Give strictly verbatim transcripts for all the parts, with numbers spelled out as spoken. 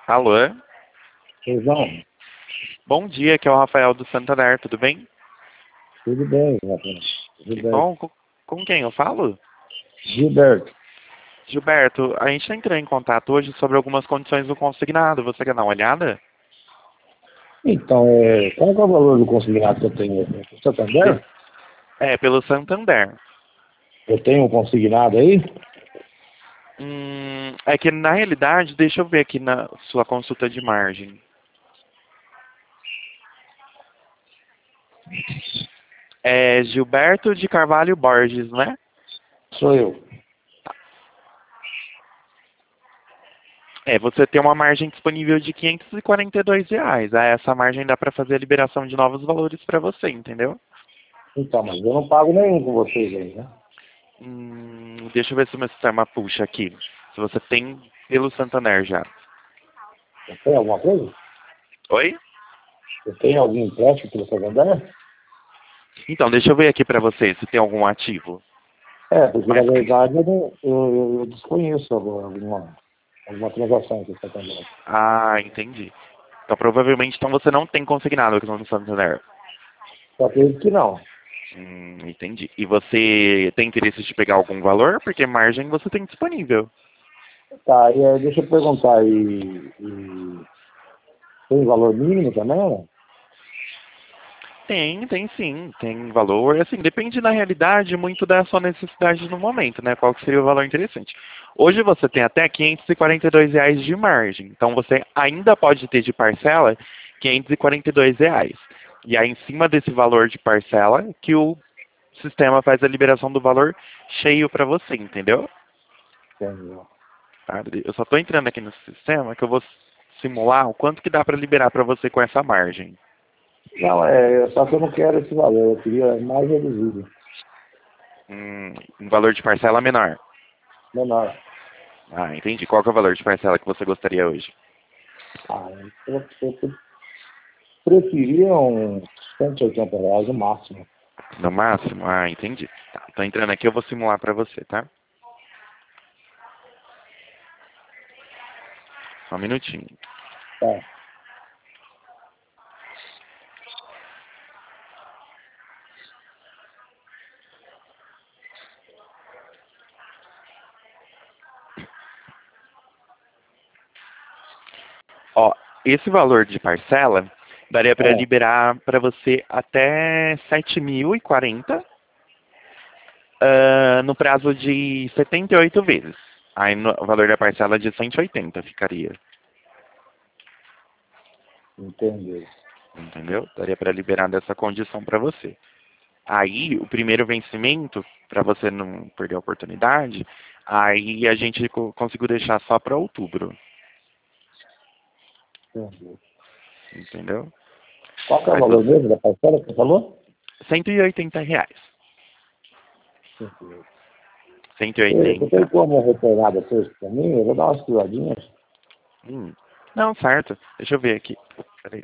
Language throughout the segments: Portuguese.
Alô? Pois Bom dia, aqui é o Rafael do Santander, tudo bem? tudo bem, Rafael. Que Gilberto. bom. Com, com quem eu falo? Gilberto, Gilberto, a gente entrou em contato hoje sobre algumas condições do consignado. Você quer dar uma olhada? então, é, qual que é o valor do consignado que eu tenho? O De- Santander? É, pelo Santander. Eu tenho um consignado aí? Hum, é que na realidade, deixa eu ver aqui na sua consulta de margem. É Gilberto de Carvalho Borges, né? Sou eu. É, você tem uma margem disponível de quinhentos e quarenta e dois reais. Ah, essa margem dá para fazer a liberação de novos valores para você, entendeu? Então, mas eu não pago nenhum com vocês aí, né? Hum, deixa eu ver se o meu sistema puxa aqui. Se você tem pelo Santander já. Eu tenho alguma coisa? Oi? Eu tenho algum empréstimo pelo Santander? Então, deixa eu ver aqui pra você se tem algum ativo. É, porque na Mas, verdade eu, não- eu, eu- eu desconheço alguma, alguma, alguma transação com o Santander. ah, entendi. Então, provavelmente, então você não tem consignado aqui no Santander. Só acredito que não. Hum, entendi. E você tem interesse de pegar algum valor? Porque margem você tem disponível. Tá, e, aí, deixa eu perguntar, e, e tem valor mínimo também? Né? Tem, tem sim, tem valor. Assim, depende na realidade muito da sua necessidade no momento, né? Qual que seria o valor interessante. Hoje você tem até quinhentos e quarenta e dois reais de margem. Então você ainda pode ter de parcela quinhentos e quarenta e dois reais. E aí, em cima desse valor de parcela, que o sistema faz a liberação do valor cheio para você, entendeu? Entendeu? Tá? Eu só estou entrando aqui no sistema que eu vou simular o quanto que dá para liberar para você com essa margem. Não, é, só que eu não quero esse valor, eu queria mais reduzido, Hum, um valor de parcela menor. menor. Ah, entendi. Qual que é o valor de parcela que você gostaria hoje? Ah, eu, eu, eu preferia uns cento e oitenta reais no máximo. No máximo? Ah, entendi. Tá, tô entrando aqui, eu vou simular para você, tá? Só um minutinho. Tá. Ó, esse valor de parcela daria para É, liberar para você até sete mil e quarenta ah, no prazo de setenta e oito vezes. Aí no, o valor da parcela é de cento e oitenta ficaria. entendeu. Entendeu? Daria para liberar dessa condição para você. Aí, o primeiro vencimento, para você não perder a oportunidade, aí a gente co- conseguiu deixar só para outubro. Entendeu. Entendeu? Qual que é o Aí, valor você- mesmo da parcela que você falou? cento e oitenta reais. Entendeu. cento e Você você tem oitenta. como retornar depois para mim? Eu vou dar umas pisadinhas. Hum. Não, certo. Deixa eu ver aqui. Peraí.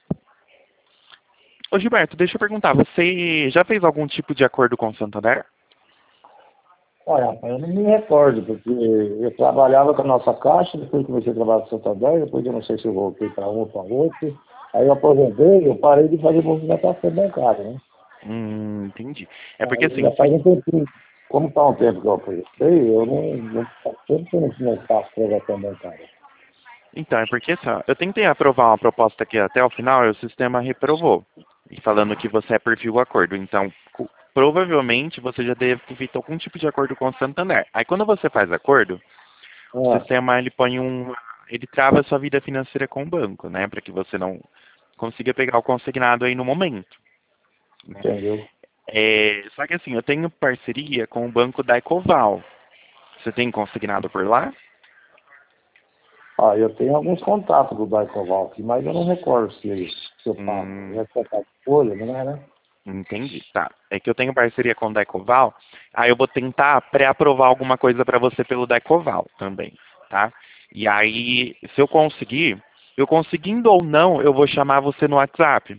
Ô Gilberto, deixa eu perguntar. Você já fez algum tipo de acordo com o Santander? Olha, rapaz, eu não me recordo, porque eu trabalhava com a nossa caixa, depois comecei a trabalhar com o Santander, depois eu não sei se eu voltei para um ou para outro. Aí eu aposentei, eu parei de fazer movimentação bancária, né? Hum, entendi. É porque Aí assim, já faz um tempinho. Como está um tempo que eu aposentei, eu não, não sempre que eu não não faço transação bancária. então, é porque assim, ó, eu tentei aprovar uma proposta aqui até o final e o sistema reprovou. E falando que você é perfil acordo. Então, cu- provavelmente você já deve ter feito algum tipo de acordo com o Santander. Aí quando você faz acordo, o Ah, sistema ele põe um. Ele trava a sua vida financeira com o banco, né? Para que você não consiga pegar o consignado aí no momento. Né? entendeu? É, só que assim, eu tenho parceria com o banco da Ecoval. Você tem consignado por lá? Ah, eu tenho alguns contatos do Daicoval aqui, mas eu não recordo se, se eu pago. Hum, É contato de folha, não é, né? Entendi, tá. É que eu tenho parceria com o Decoval, aí eu vou tentar pré-aprovar alguma coisa para você pelo Decoval também, tá? E aí, se eu conseguir, eu conseguindo ou não, eu vou chamar você no WhatsApp,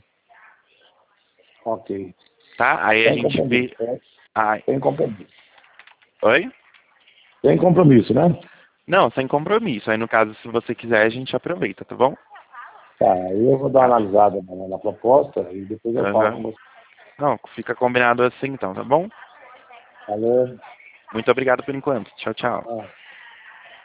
Ok. tá? Aí a Sem gente compromisso, vê. né? Ai, Sem compromisso. oi? Sem compromisso, né? Não, sem compromisso. Aí, no caso, se você quiser, a gente aproveita, tá bom? Tá, aí eu vou dar uma analisada na, na proposta e depois eu falo Aham. com você. Não, fica combinado assim então, tá bom? Valeu. Muito obrigado por enquanto. Tchau, tchau. Ah.